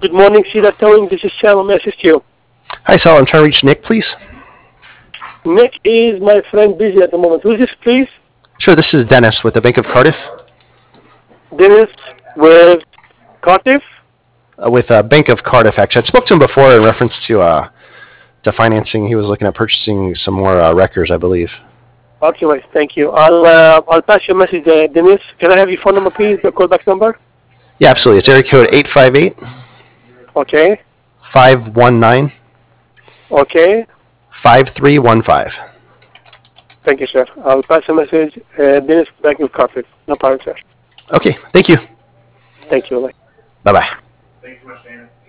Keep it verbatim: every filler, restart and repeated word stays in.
Good morning, Cedar Towing. This is Sam. May I assist you? Hi, Sal. I'm trying to reach Nick, please. Nick is my friend busy at the moment. Who is this, please? Sure, this is Dennis with the Bank of Cardiff. Dennis with Cardiff? Uh, with uh, Bank of Cardiff, actually. I spoke to him before in reference to uh, to financing. He was looking at purchasing some more uh, wreckers, I believe. Okay, wait. Thank you. I'll uh, I'll pass your message, uh, Dennis. Can I have your phone number, please? Your callback number? Yeah, absolutely. It's area code eight five eight, Okay. five one nine, Okay. five three one five. Thank you, sir. I'll pass the message. Uh, Dennis, Bank of Cardiff. No problem, sir. Okay, thank you. Thank you. Bye. Bye-bye. Thanks so much, Dana.